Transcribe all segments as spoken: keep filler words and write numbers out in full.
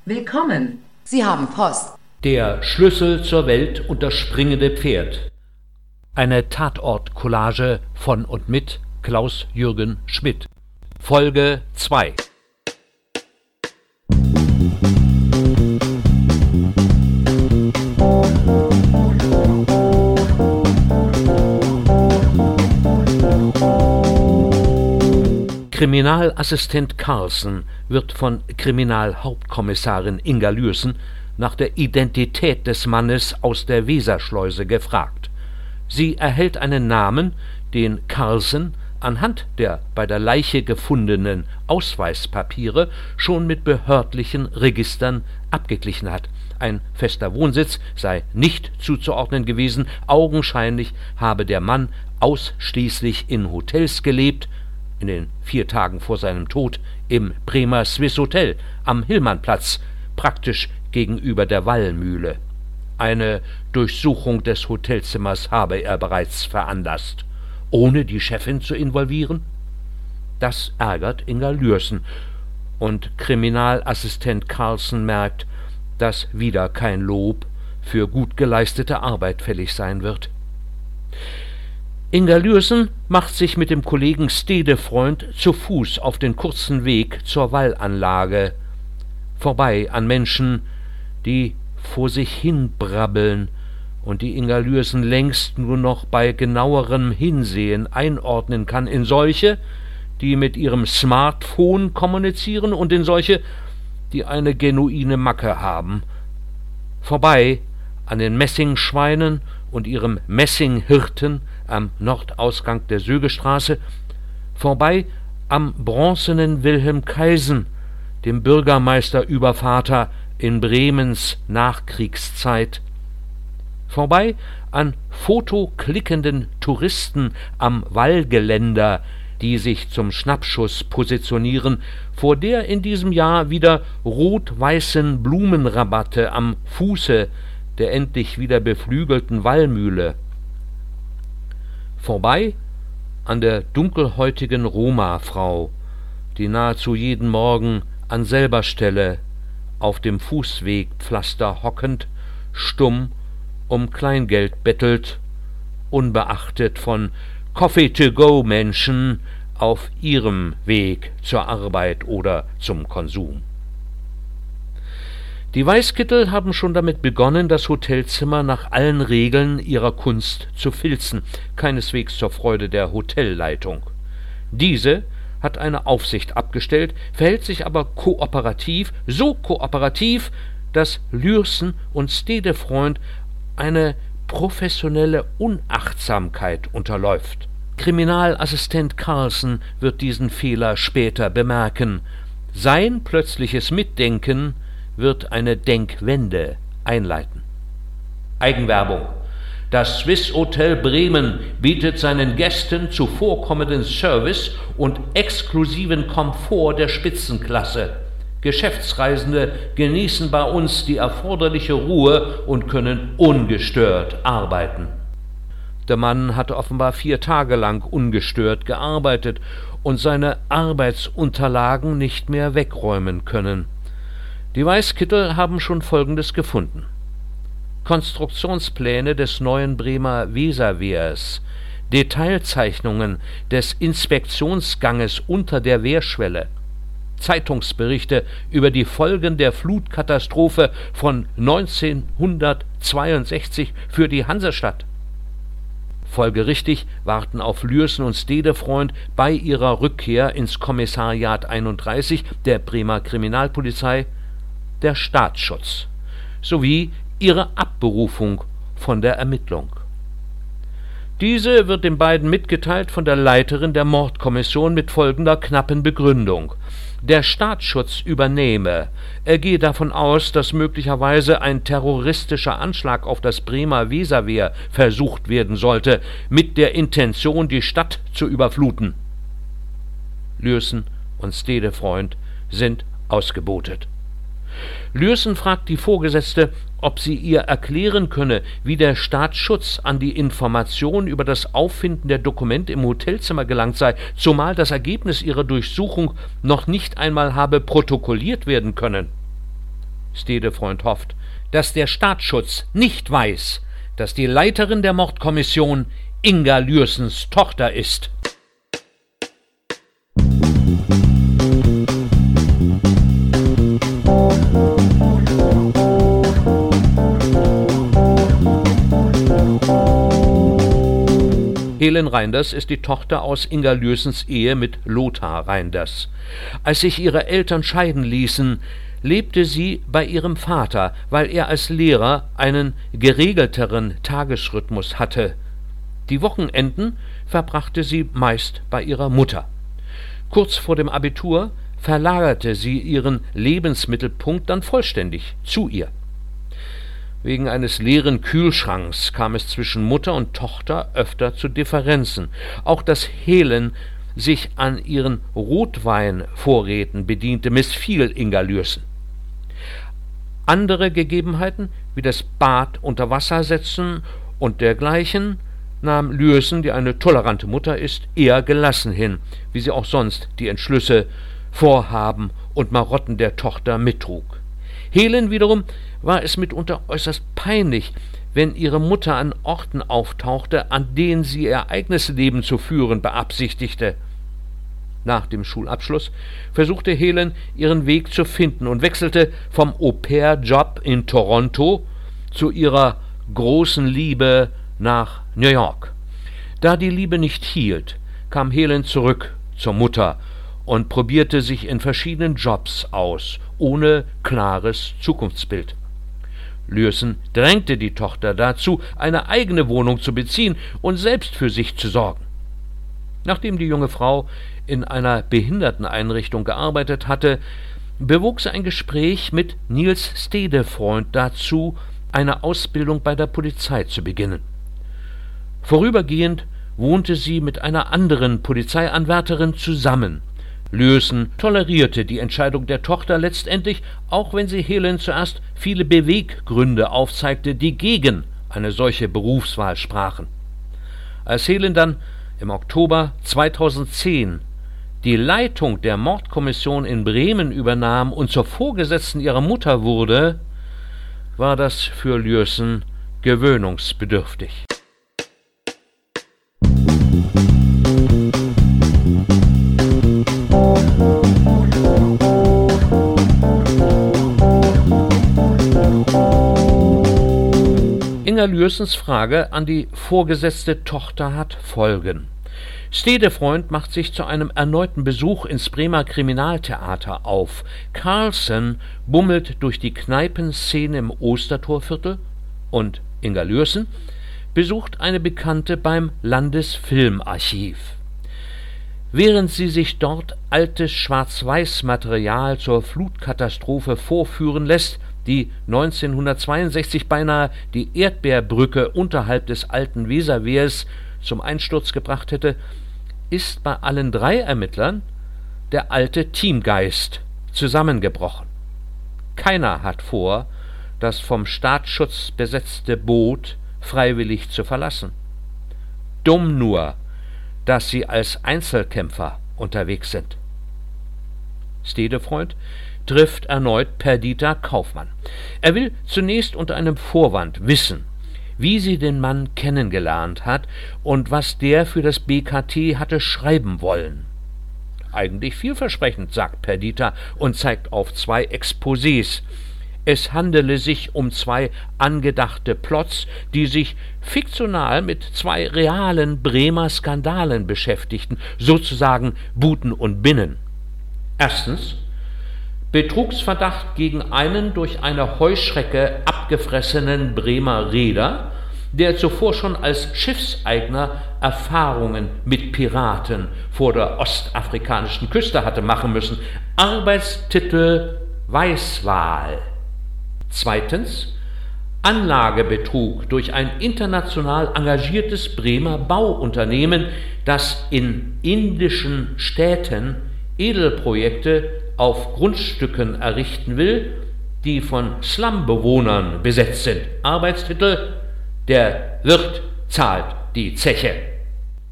Willkommen. Sie haben Post. Der Schlüssel zur Welt und das springende Pferd. Eine Tatort-Collage von und mit Klaus-Jürgen Schmidt. Folge zwei. Kriminalassistent Carlsen wird von Kriminalhauptkommissarin Inga Lürsen nach der Identität des Mannes aus der Weserschleuse gefragt. Sie erhält einen Namen, den Carlsen anhand der bei der Leiche gefundenen Ausweispapiere schon mit behördlichen Registern abgeglichen hat. Ein fester Wohnsitz sei nicht zuzuordnen gewesen, augenscheinlich habe der Mann ausschließlich in Hotels gelebt, in den vier Tagen vor seinem Tod im Bremer Swiss Hotel am Hillmannplatz, praktisch gegenüber der Wallmühle. Eine Durchsuchung des Hotelzimmers habe er bereits veranlasst, ohne die Chefin zu involvieren. Das ärgert Inga Lürsen, und Kriminalassistent Carlsen merkt, dass wieder kein Lob für gut geleistete Arbeit fällig sein wird. Inga Lürsen macht sich mit dem Kollegen Stedefreund zu Fuß auf den kurzen Weg zur Wallanlage, vorbei an Menschen, die vor sich hin brabbeln und die Inga Lürsen längst nur noch bei genauerem Hinsehen einordnen kann in solche, die mit ihrem Smartphone kommunizieren, und in solche, die eine genuine Macke haben. Vorbei an den Messingschweinen und ihrem Messinghirten am Nordausgang der Sögestraße, vorbei am bronzenen Wilhelm Kaisen, dem Bürgermeister-Übervater in Bremens Nachkriegszeit, vorbei an fotoklickenden Touristen am Wallgeländer, die sich zum Schnappschuss positionieren, vor der in diesem Jahr wieder rot-weißen Blumenrabatte am Fuße der endlich wieder beflügelten Wallmühle, vorbei an der dunkelhäutigen Roma-Frau, die nahezu jeden Morgen an selber Stelle auf dem Fußwegpflaster hockend, stumm um Kleingeld bettelt, unbeachtet von Coffee-to-go-Menschen auf ihrem Weg zur Arbeit oder zum Konsum. Die Weißkittel haben schon damit begonnen, das Hotelzimmer nach allen Regeln ihrer Kunst zu filzen, keineswegs zur Freude der Hotelleitung. Diese hat eine Aufsicht abgestellt, verhält sich aber kooperativ, so kooperativ, dass Lürsen und Stedefreund eine professionelle Unachtsamkeit unterläuft. Kriminalassistent Carlsen wird diesen Fehler später bemerken. Sein plötzliches Mitdenken wird eine Denkwende einleiten. Eigenwerbung. Das Swiss Hotel Bremen bietet seinen Gästen zuvorkommenden Service und exklusiven Komfort der Spitzenklasse. Geschäftsreisende genießen bei uns die erforderliche Ruhe und können ungestört arbeiten. Der Mann hatte offenbar vier Tage lang ungestört gearbeitet und seine Arbeitsunterlagen nicht mehr wegräumen können. Die Weißkittel haben schon Folgendes gefunden: Konstruktionspläne des neuen Bremer Weserwehrs, Detailzeichnungen des Inspektionsganges unter der Wehrschwelle, Zeitungsberichte über die Folgen der Flutkatastrophe von neunzehnhundertzweiundsechzig für die Hansestadt. Folgerichtig warten auf Lürsen und Stedefreund bei ihrer Rückkehr ins Kommissariat einunddreißig der Bremer Kriminalpolizei der Staatsschutz sowie ihre Abberufung von der Ermittlung. Diese wird den beiden mitgeteilt von der Leiterin der Mordkommission mit folgender knappen Begründung: Der Staatsschutz übernehme. Er gehe davon aus, dass möglicherweise ein terroristischer Anschlag auf das Bremer Weserwehr versucht werden sollte, mit der Intention, die Stadt zu überfluten. Lürsen und Stedefreund sind ausgebotet. Lürsen fragt die Vorgesetzte, ob sie ihr erklären könne, wie der Staatsschutz an die Information über das Auffinden der Dokumente im Hotelzimmer gelangt sei, zumal das Ergebnis ihrer Durchsuchung noch nicht einmal habe protokolliert werden können. Stedefreund hofft, dass der Staatsschutz nicht weiß, dass die Leiterin der Mordkommission Inga Lührsens Tochter ist. Helen Reynders ist die Tochter aus Inga Lührsens Ehe mit Lothar Reynders. Als sich ihre Eltern scheiden ließen, lebte sie bei ihrem Vater, weil er als Lehrer einen geregelteren Tagesrhythmus hatte. Die Wochenenden verbrachte sie meist bei ihrer Mutter. Kurz vor dem Abitur verlagerte sie ihren Lebensmittelpunkt dann vollständig zu ihr. Wegen eines leeren Kühlschranks kam es zwischen Mutter und Tochter öfter zu Differenzen. Auch dass Helen sich an ihren Rotweinvorräten bediente, missfiel Inga Lührsen. Andere Gegebenheiten, wie das Bad unter Wasser setzen und dergleichen, nahm Lührsen, die eine tolerante Mutter ist, eher gelassen hin, wie sie auch sonst die Entschlüsse, Vorhaben und Marotten der Tochter mittrug. Helen wiederum war es mitunter äußerst peinlich, wenn ihre Mutter an Orten auftauchte, an denen sie ihr eigenes Leben zu führen beabsichtigte. Nach dem Schulabschluss versuchte Helen, ihren Weg zu finden und wechselte vom Au-pair-Job in Toronto zu ihrer großen Liebe nach New York. Da die Liebe nicht hielt, kam Helen zurück zur Mutter und probierte sich in verschiedenen Jobs aus, ohne klares Zukunftsbild. Lührsen drängte die Tochter dazu, eine eigene Wohnung zu beziehen und selbst für sich zu sorgen. Nachdem die junge Frau in einer Behinderteneinrichtung gearbeitet hatte, bewog sie ein Gespräch mit Niels Stedefreund dazu, eine Ausbildung bei der Polizei zu beginnen. Vorübergehend wohnte sie mit einer anderen Polizeianwärterin zusammen. Lührsen tolerierte die Entscheidung der Tochter letztendlich, auch wenn sie Helen zuerst viele Beweggründe aufzeigte, die gegen eine solche Berufswahl sprachen. Als Helen dann im Oktober zweitausendzehn die Leitung der Mordkommission in Bremen übernahm und zur Vorgesetzten ihrer Mutter wurde, war das für Lührsen gewöhnungsbedürftig. Inga Lührsens Frage an die vorgesetzte Tochter hat Folgen. Stedefreund macht sich zu einem erneuten Besuch ins Bremer Kriminaltheater auf. Carlsen bummelt durch die Kneipenszene im Ostertorviertel und Inga Lührsen besucht eine Bekannte beim Landesfilmarchiv. Während sie sich dort altes Schwarz-Weiß-Material zur Flutkatastrophe vorführen lässt, die neunzehnhundertzweiundsechzig beinahe die Erdbeerbrücke unterhalb des alten Weserwehrs zum Einsturz gebracht hätte, ist bei allen drei Ermittlern der alte Teamgeist zusammengebrochen. Keiner hat vor, das vom Staatsschutz besetzte Boot freiwillig zu verlassen. Dumm nur, dass sie als Einzelkämpfer unterwegs sind. Stedefreund trifft erneut Perdita Kaufmann. Er will zunächst unter einem Vorwand wissen, wie sie den Mann kennengelernt hat und was der für das B K T hatte schreiben wollen. Eigentlich vielversprechend, sagt Perdita und zeigt auf zwei Exposés. Es handele sich um zwei angedachte Plots, die sich fiktional mit zwei realen Bremer Skandalen beschäftigten, sozusagen Buten und Binnen. Erstens Betrugsverdacht gegen einen durch eine Heuschrecke abgefressenen Bremer Reeder, der zuvor schon als Schiffseigner Erfahrungen mit Piraten vor der ostafrikanischen Küste hatte machen müssen. Arbeitstitel Weißwal. Zweitens Anlagebetrug durch ein international engagiertes Bremer Bauunternehmen, das in indischen Städten Edelprojekte auf Grundstücken errichten will, die von Slumbewohnern besetzt sind. Arbeitstitel: Der Wirt zahlt die Zeche.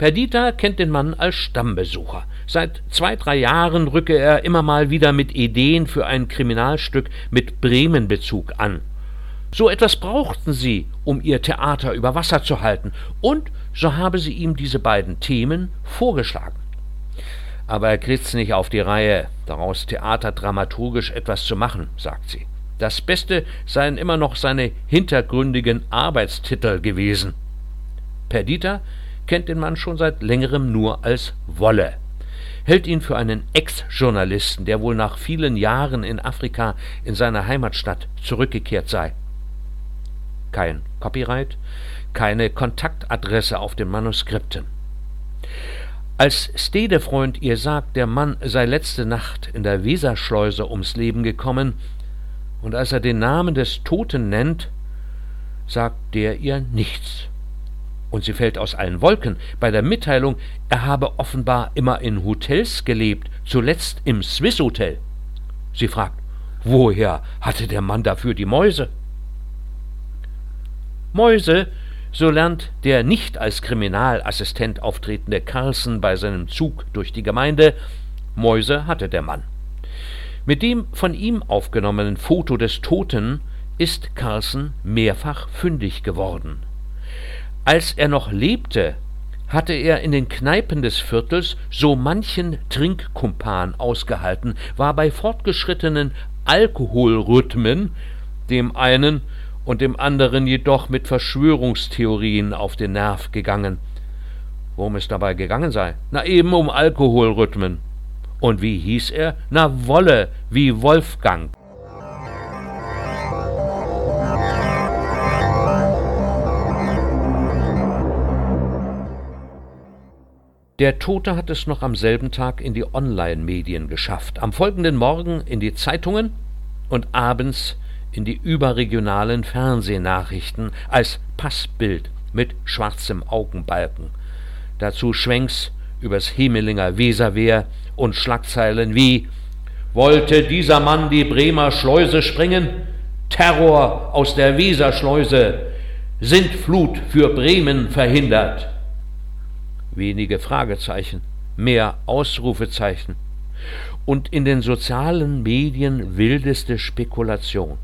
Perdita kennt den Mann als Stammbesucher. Seit zwei, drei Jahren rücke er immer mal wieder mit Ideen für ein Kriminalstück mit Bremen-Bezug an. So etwas brauchten sie, um ihr Theater über Wasser zu halten, und so habe sie ihm diese beiden Themen vorgeschlagen. Aber er kriegt's nicht auf die Reihe, daraus theaterdramaturgisch etwas zu machen, sagt sie. Das Beste seien immer noch seine hintergründigen Arbeitstitel gewesen. Perdita kennt den Mann schon seit längerem nur als Wolle, hält ihn für einen Ex-Journalisten, der wohl nach vielen Jahren in Afrika in seine Heimatstadt zurückgekehrt sei. Kein Copyright, keine Kontaktadresse auf den Manuskripten. Als Stedefreund ihr sagt, der Mann sei letzte Nacht in der Weserschleuse ums Leben gekommen, und als er den Namen des Toten nennt, sagt der ihr nichts. Und sie fällt aus allen Wolken bei der Mitteilung, er habe offenbar immer in Hotels gelebt, zuletzt im Swiss Hotel. Sie fragt, woher hatte der Mann dafür die Mäuse? Mäuse, so lernt der nicht als Kriminalassistent auftretende Carlsen bei seinem Zug durch die Gemeinde, Mäuse hatte der Mann. Mit dem von ihm aufgenommenen Foto des Toten ist Carlsen mehrfach fündig geworden. Als er noch lebte, hatte er in den Kneipen des Viertels so manchen Trinkkumpan ausgehalten, war bei fortgeschrittenen Alkoholrhythmen dem einen und dem anderen jedoch mit Verschwörungstheorien auf den Nerv gegangen. Worum es dabei gegangen sei? Na eben um Alkoholrhythmen. Und wie hieß er? Na Wolle, wie Wolfgang. Der Tote hat es noch am selben Tag in die Online-Medien geschafft, am folgenden Morgen in die Zeitungen und abends in die überregionalen Fernsehnachrichten als Passbild mit schwarzem Augenbalken. Dazu Schwenks übers Hemelinger Weserwehr und Schlagzeilen wie »Wollte dieser Mann die Bremer Schleuse sprengen? Terror aus der Weserschleuse! Sintflut für Bremen verhindert!« Wenige Fragezeichen, mehr Ausrufezeichen. Und in den sozialen Medien wildeste Spekulation.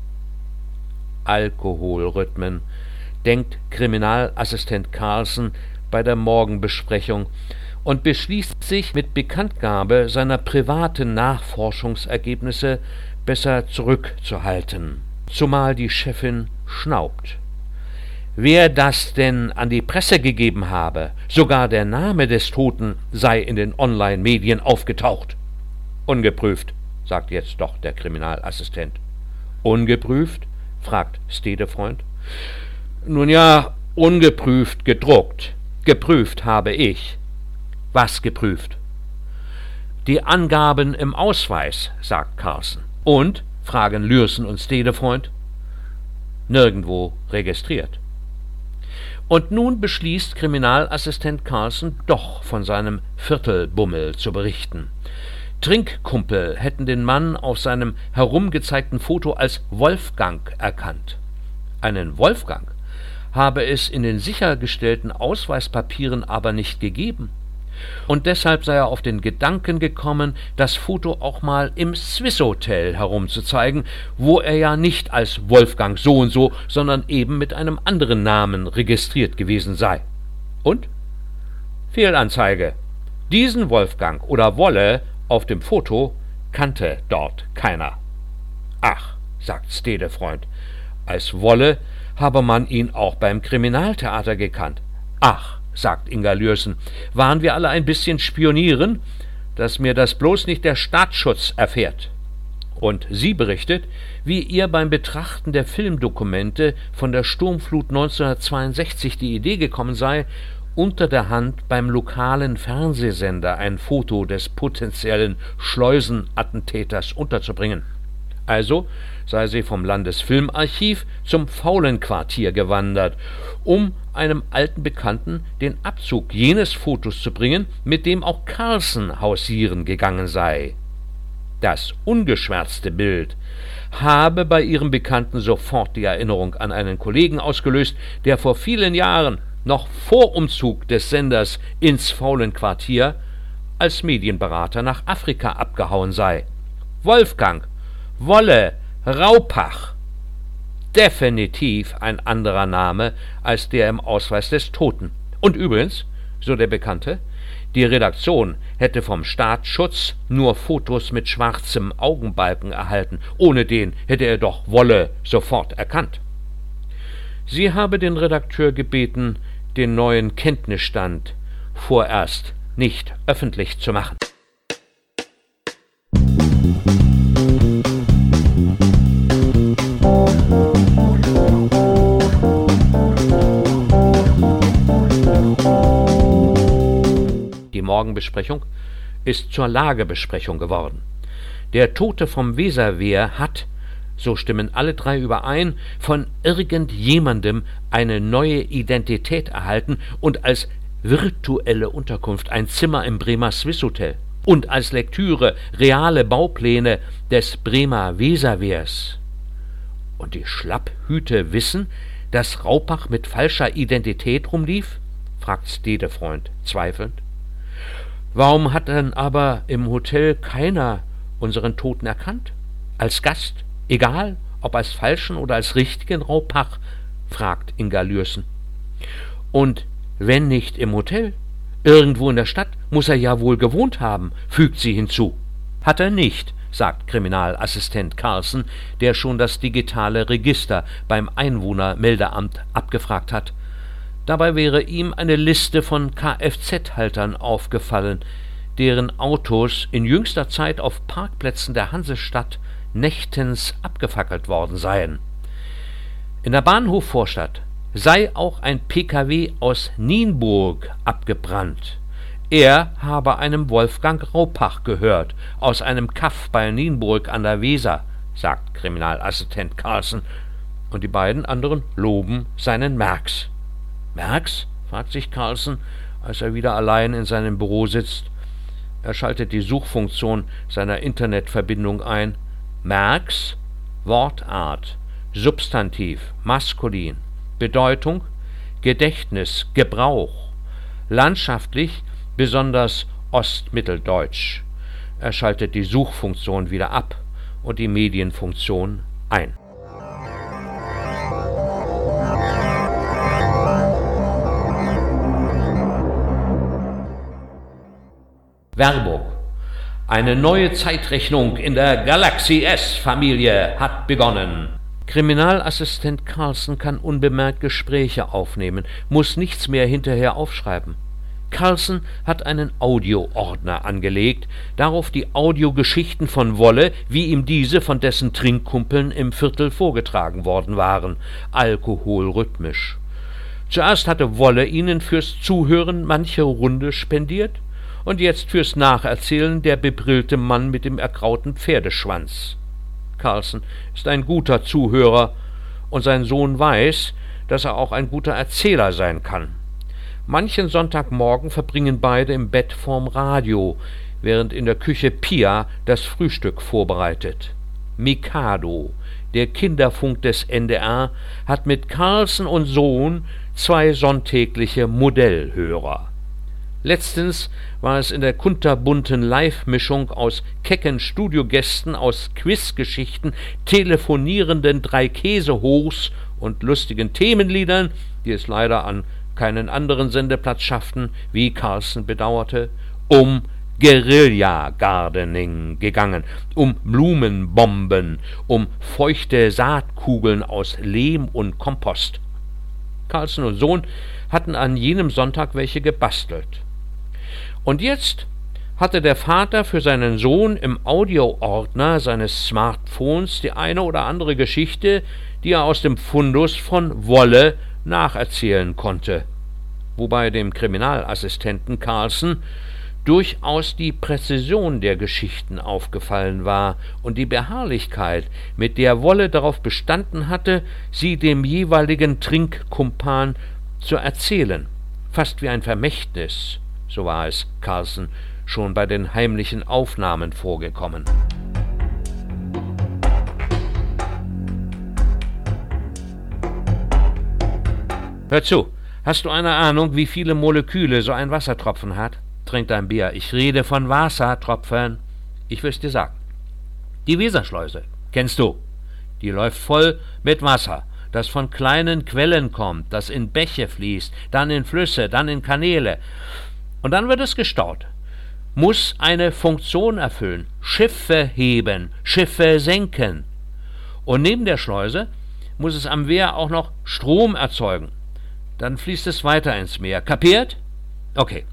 Alkoholrhythmen, denkt Kriminalassistent Carlsen bei der Morgenbesprechung und beschließt sich mit Bekanntgabe seiner privaten Nachforschungsergebnisse besser zurückzuhalten, zumal die Chefin schnaubt. Wer das denn an die Presse gegeben habe, sogar der Name des Toten sei in den Online-Medien aufgetaucht. Ungeprüft, sagt jetzt doch der Kriminalassistent. Ungeprüft? Fragt Stedefreund. Nun ja, ungeprüft gedruckt. Geprüft habe ich. Was geprüft? Die Angaben im Ausweis, sagt Carlsen. Und? Fragen Lürsen und Stedefreund. Nirgendwo registriert. Und nun beschließt Kriminalassistent Carlsen doch von seinem Viertelbummel zu berichten. Trinkkumpel hätten den Mann auf seinem herumgezeigten Foto als Wolfgang erkannt. Einen Wolfgang habe es in den sichergestellten Ausweispapieren aber nicht gegeben. Und deshalb sei er auf den Gedanken gekommen, das Foto auch mal im Swiss Hotel herumzuzeigen, wo er ja nicht als Wolfgang so und so, sondern eben mit einem anderen Namen registriert gewesen sei. Und? Fehlanzeige. Diesen Wolfgang oder Wolle auf dem Foto kannte dort keiner. Ach, sagt Stedefreund, als Wolle habe man ihn auch beim Kriminaltheater gekannt. Ach, sagt Inga Lürsen, waren wir alle ein bisschen spionieren, dass mir das bloß nicht der Staatsschutz erfährt. Und sie berichtet, wie ihr beim Betrachten der Filmdokumente von der Sturmflut neunzehnhundertzweiundsechzig die Idee gekommen sei, unter der Hand beim lokalen Fernsehsender ein Foto des potenziellen Schleusenattentäters unterzubringen. Also sei sie vom Landesfilmarchiv zum Faulenquartier gewandert, um einem alten Bekannten den Abzug jenes Fotos zu bringen, mit dem auch Carlsen hausieren gegangen sei. Das ungeschwärzte Bild habe bei ihrem Bekannten sofort die Erinnerung an einen Kollegen ausgelöst, der vor vielen Jahren noch vor Umzug des Senders ins Faulenquartier als Medienberater nach Afrika abgehauen sei. Wolfgang Wolle Raupach. Definitiv ein anderer Name als der im Ausweis des Toten. Und übrigens, so der Bekannte, die Redaktion hätte vom Staatsschutz nur Fotos mit schwarzem Augenbalken erhalten. Ohne den hätte er doch Wolle sofort erkannt. Sie habe den Redakteur gebeten, den neuen Kenntnisstand vorerst nicht öffentlich zu machen. Die Morgenbesprechung ist zur Lagebesprechung geworden. Der Tote vom Weserwehr hat, so stimmen alle drei überein, von irgendjemandem eine neue Identität erhalten und als virtuelle Unterkunft ein Zimmer im Bremer Swisshotel und als Lektüre reale Baupläne des Bremer Weserwehrs. Und die Schlapphüte wissen, dass Raupach mit falscher Identität rumlief? Fragt Stedefreund zweifelnd. Warum hat dann aber im Hotel keiner unseren Toten erkannt? Als Gast? Egal, ob als falschen oder als richtigen Raupach? Fragt Inga Lürsen. Und wenn nicht im Hotel, irgendwo in der Stadt, muss er ja wohl gewohnt haben, fügt sie hinzu. Hat er nicht, sagt Kriminalassistent Carlsen, der schon das digitale Register beim Einwohnermeldeamt abgefragt hat. Dabei wäre ihm eine Liste von Kfz-Haltern aufgefallen, deren Autos in jüngster Zeit auf Parkplätzen der Hansestadt nächtens abgefackelt worden seien. In der Bahnhofvorstadt sei auch ein Pkw aus Nienburg abgebrannt. Er habe einem Wolfgang Raupach gehört, aus einem Kaff bei Nienburg an der Weser, sagt Kriminalassistent Carlsen, und die beiden anderen loben seinen Merks. Merks? Fragt sich Carlsen, als er wieder allein in seinem Büro sitzt. Er schaltet die Suchfunktion seiner Internetverbindung ein. Merks, Wortart, Substantiv, maskulin, Bedeutung, Gedächtnis, Gebrauch, landschaftlich besonders ostmitteldeutsch. Er schaltet die Suchfunktion wieder ab und die Medienfunktion ein. Werbung. Eine neue Zeitrechnung in der Galaxy S-Familie hat begonnen. Kriminalassistent Carlsen kann unbemerkt Gespräche aufnehmen, muss nichts mehr hinterher aufschreiben. Carlsen hat einen Audioordner angelegt, darauf die Audiogeschichten von Wolle, wie ihm diese von dessen Trinkkumpeln im Viertel vorgetragen worden waren, alkoholrhythmisch. Zuerst hatte Wolle ihnen fürs Zuhören manche Runde spendiert, und jetzt fürs Nacherzählen der bebrillte Mann mit dem ergrauten Pferdeschwanz. Carlsen ist ein guter Zuhörer, und sein Sohn weiß, dass er auch ein guter Erzähler sein kann. Manchen Sonntagmorgen verbringen beide im Bett vorm Radio, während in der Küche Pia das Frühstück vorbereitet. Mikado, der Kinderfunk des N D R, hat mit Carlsen und Sohn zwei sonntägliche Modellhörer. Letztens war es in der kunterbunten Live-Mischung aus kecken Studiogästen, aus Quizgeschichten, telefonierenden Drei-Käse-Hochs und lustigen Themenliedern, die es leider an keinen anderen Sendeplatz schafften, wie Carlsen bedauerte, um Guerilla-Gardening gegangen, um Blumenbomben, um feuchte Saatkugeln aus Lehm und Kompost. Carlsen und Sohn hatten an jenem Sonntag welche gebastelt. Und jetzt hatte der Vater für seinen Sohn im Audioordner seines Smartphones die eine oder andere Geschichte, die er aus dem Fundus von Wolle nacherzählen konnte, wobei dem Kriminalassistenten Carlsen durchaus die Präzision der Geschichten aufgefallen war und die Beharrlichkeit, mit der Wolle darauf bestanden hatte, sie dem jeweiligen Trinkkumpan zu erzählen, fast wie ein Vermächtnis. So war es Carlsen schon bei den heimlichen Aufnahmen vorgekommen. Hör zu, Hast du eine Ahnung, wie viele Moleküle so ein Wassertropfen hat? Trink dein Bier. Ich rede von Wassertropfen. Ich will's dir sagen. Die Weserschleuse, kennst du? Die läuft voll mit Wasser, das von kleinen Quellen kommt, das in Bäche fließt, dann in Flüsse, dann in Kanäle. Und dann wird es gestaut. Muss eine Funktion erfüllen. Schiffe heben, Schiffe senken. Und neben der Schleuse muss es am Wehr auch noch Strom erzeugen. Dann fließt es weiter ins Meer. Kapiert? Okay.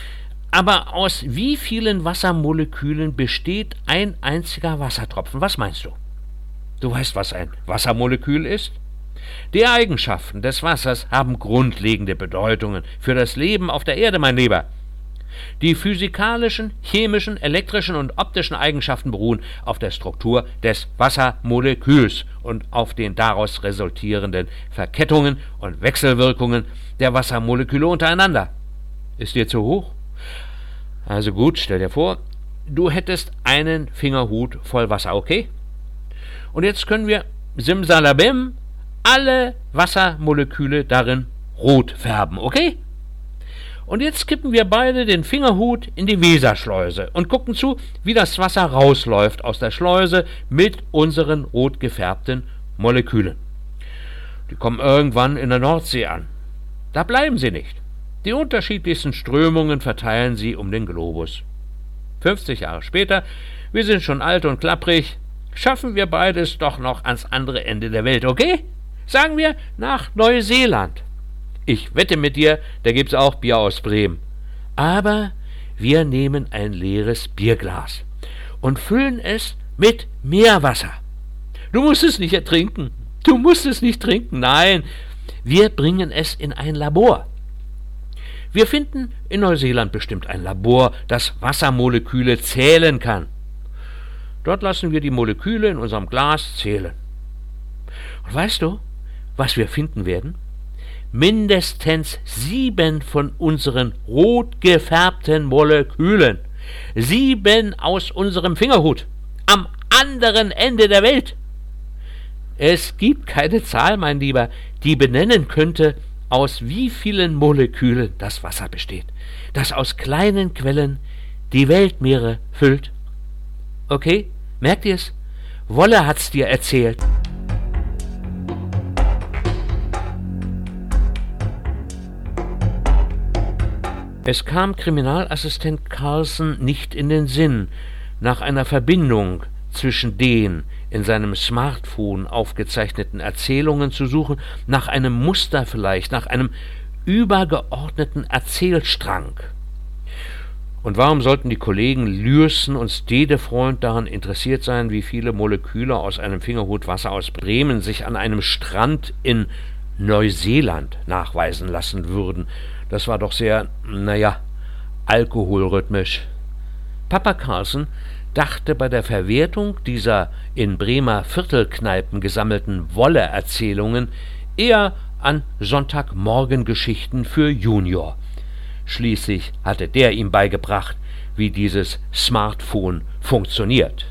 Aber aus wie vielen Wassermolekülen besteht ein einziger Wassertropfen? Was meinst du? Du weißt, was ein Wassermolekül ist? Die Eigenschaften des Wassers haben grundlegende Bedeutungen für das Leben auf der Erde, mein Lieber. Die physikalischen, chemischen, elektrischen und optischen Eigenschaften beruhen auf der Struktur des Wassermoleküls und auf den daraus resultierenden Verkettungen und Wechselwirkungen der Wassermoleküle untereinander. Ist dir zu hoch? Also gut, stell dir vor, du hättest einen Fingerhut voll Wasser, okay? Und jetzt können wir simsalabim alle Wassermoleküle darin rot färben, okay? Und jetzt kippen wir beide den Fingerhut in die Weserschleuse und gucken zu, wie das Wasser rausläuft aus der Schleuse mit unseren rot gefärbten Molekülen. Die kommen irgendwann in der Nordsee an. Da bleiben sie nicht. Die unterschiedlichsten Strömungen verteilen sie um den Globus. fünfzig Jahre später, wir sind schon alt und klapprig, schaffen wir beides doch noch ans andere Ende der Welt, okay? Sagen wir nach Neuseeland. Ich wette mit dir, da gibt's auch Bier aus Bremen. Aber wir nehmen ein leeres Bierglas und füllen es mit Meerwasser. Du musst es nicht ertrinken. Du musst es nicht trinken. Nein, wir bringen es in ein Labor. Wir finden in Neuseeland bestimmt ein Labor, das Wassermoleküle zählen kann. Dort lassen wir die Moleküle in unserem Glas zählen. Und weißt du, was wir finden werden? Mindestens sieben von unseren rot gefärbten Molekülen. Sieben aus unserem Fingerhut. Am anderen Ende der Welt. Es gibt keine Zahl, mein Lieber, die benennen könnte, aus wie vielen Molekülen das Wasser besteht, das aus kleinen Quellen die Weltmeere füllt. Okay, merkt ihr's? Wolle hat's dir erzählt. Es kam Kriminalassistent Carlson nicht in den Sinn, nach einer Verbindung zwischen den in seinem Smartphone aufgezeichneten Erzählungen zu suchen, nach einem Muster vielleicht, nach einem übergeordneten Erzählstrang. Und warum sollten die Kollegen Lürsen und Stedefreund daran interessiert sein, wie viele Moleküle aus einem Fingerhut Wasser aus Bremen sich an einem Strand in Neuseeland nachweisen lassen würden? Das war doch sehr, naja, alkoholrhythmisch. Papa Carlson dachte bei der Verwertung dieser in Bremer Viertelkneipen gesammelten Wolle-Erzählungen eher an Sonntagmorgengeschichten für Junior. Schließlich hatte der ihm beigebracht, wie dieses Smartphone funktioniert.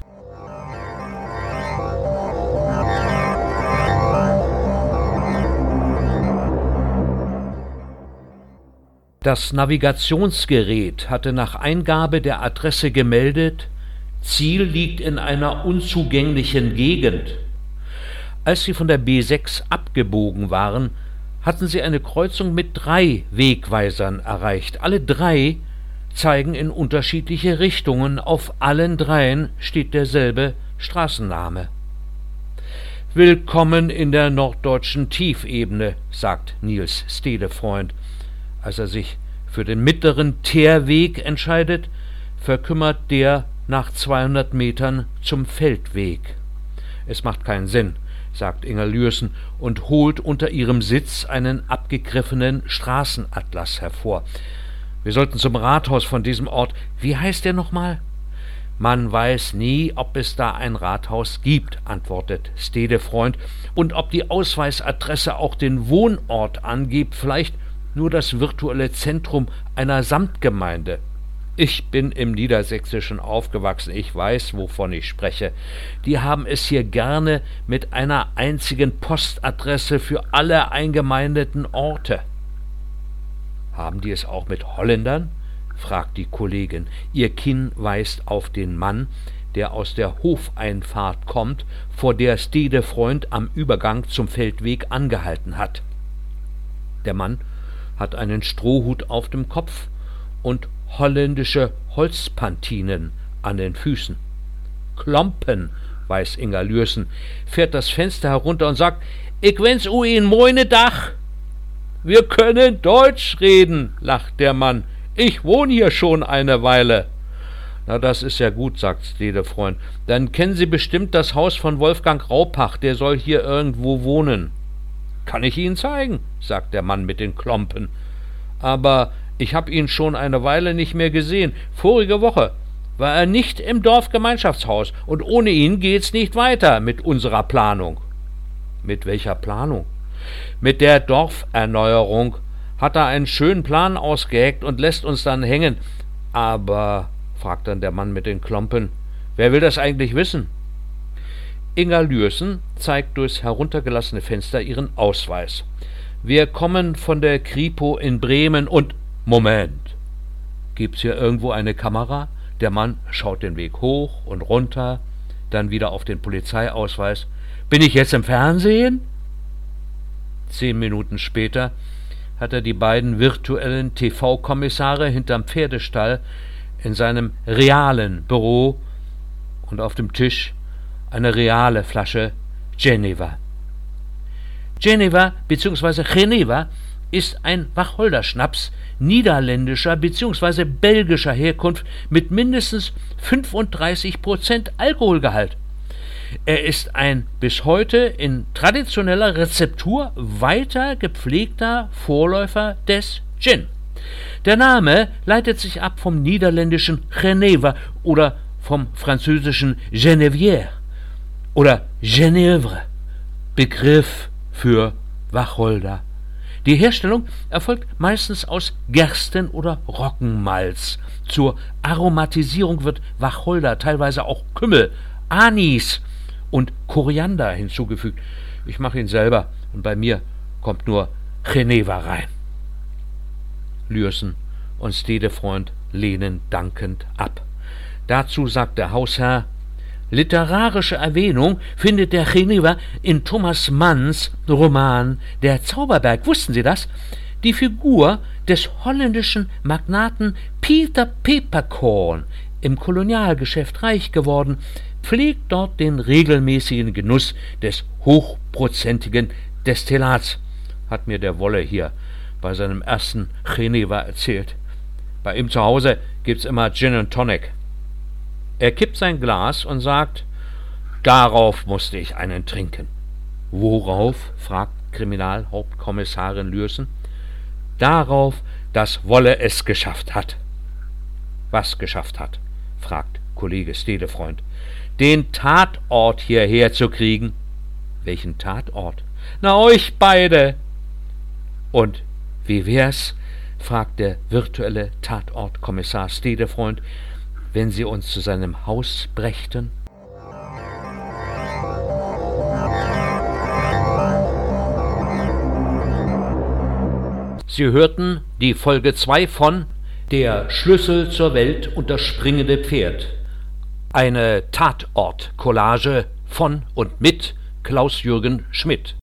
Das Navigationsgerät hatte nach Eingabe der Adresse gemeldet, Ziel liegt in einer unzugänglichen Gegend. Als sie von der B sechs abgebogen waren, hatten sie eine Kreuzung mit drei Wegweisern erreicht. Alle drei zeigen in unterschiedliche Richtungen. Auf allen dreien steht derselbe Straßenname. Willkommen in der norddeutschen Tiefebene, sagt Niels Stedefreund. Als er sich für den mittleren Teerweg entscheidet, verkümmert der nach zweihundert Metern zum Feldweg. Es macht keinen Sinn, sagt Inger Lürsen und holt unter ihrem Sitz einen abgegriffenen Straßenatlas hervor. Wir sollten zum Rathaus von diesem Ort. Wie heißt der nochmal? Man weiß nie, ob es da ein Rathaus gibt, antwortet Stedefreund, und ob die Ausweisadresse auch den Wohnort angibt, vielleicht nur das virtuelle Zentrum einer Samtgemeinde. Ich bin im Niedersächsischen aufgewachsen, ich weiß, wovon ich spreche. Die haben es hier gerne mit einer einzigen Postadresse für alle eingemeindeten Orte. Haben die es auch mit Holländern?« fragt die Kollegin. Ihr Kinn weist auf den Mann, der aus der Hofeinfahrt kommt, vor der Stede-Freund am Übergang zum Feldweg angehalten hat. Der Mann hat einen Strohhut auf dem Kopf und holländische Holzpantinen an den Füßen. »Klompen«, weiß Inga Lürsen, fährt das Fenster herunter und sagt: »Ich wens u een moine Dach.« »Wir können Deutsch reden«, lacht der Mann. »Ich wohne hier schon eine Weile.« »Na, das ist ja gut«, sagt Stede-Freund. »Dann kennen Sie bestimmt das Haus von Wolfgang Raupach, der soll hier irgendwo wohnen.« »Kann ich Ihnen zeigen«, sagt der Mann mit den Klompen. »Aber ich habe ihn schon eine Weile nicht mehr gesehen. Vorige Woche war er nicht im Dorfgemeinschaftshaus, und ohne ihn geht's nicht weiter mit unserer Planung.« »Mit welcher Planung?« »Mit der Dorferneuerung. Hat er einen schönen Plan ausgeheckt und lässt uns dann hängen. Aber«, fragt dann der Mann mit den Klompen, »wer will das eigentlich wissen?« Inga Lürsen zeigt durchs heruntergelassene Fenster ihren Ausweis. »Wir kommen von der Kripo in Bremen und...« »Moment! Gibt's hier irgendwo eine Kamera?« Der Mann schaut den Weg hoch und runter, dann wieder auf den Polizeiausweis. »Bin ich jetzt im Fernsehen?« Zehn Minuten später hat er die beiden virtuellen T V-Kommissare hinterm Pferdestall in seinem realen Büro und auf dem Tisch eine reale Flasche Geneva. Geneva bzw. Geneva ist ein Wacholderschnaps niederländischer bzw. belgischer Herkunft mit mindestens fünfunddreißig Prozent Alkoholgehalt. Er ist ein bis heute in traditioneller Rezeptur weiter gepflegter Vorläufer des Gin. Der Name leitet sich ab vom niederländischen Geneva oder vom französischen Genevière oder Genèvre, Begriff für Wacholder. Die Herstellung erfolgt meistens aus Gersten- oder Roggenmalz. Zur Aromatisierung wird Wacholder, teilweise auch Kümmel, Anis und Koriander hinzugefügt. Ich mache ihn selber und bei mir kommt nur Geneva rein. Lürsen und Stede-Freund lehnen dankend ab. Dazu sagt der Hausherr: Literarische Erwähnung findet der Geneva in Thomas Manns Roman Der Zauberberg. Wussten Sie das? Die Figur des holländischen Magnaten Peter Peperkorn, im Kolonialgeschäft reich geworden, pflegt dort den regelmäßigen Genuss des hochprozentigen Destillats, hat mir der Wolle hier bei seinem ersten Geneva erzählt. Bei ihm zu Hause gibt's immer Gin and Tonic. Er kippt sein Glas und sagt: Darauf musste ich einen trinken. Worauf? Fragt Kriminalhauptkommissarin Lürsen. Darauf, dass Wolle es geschafft hat. Was geschafft hat? Fragt Kollege Stede-Freund. Den Tatort hierher zu kriegen. Welchen Tatort? Na, euch beide. Und wie wär's, fragt der virtuelle Tatortkommissar Stede-Freund, wenn Sie uns zu seinem Haus brächten? Sie hörten die Folge zwei von Der Schlüssel zur Welt und das springende Pferd. Eine Tatort-Collage von und mit Klaus-Jürgen Schmidt.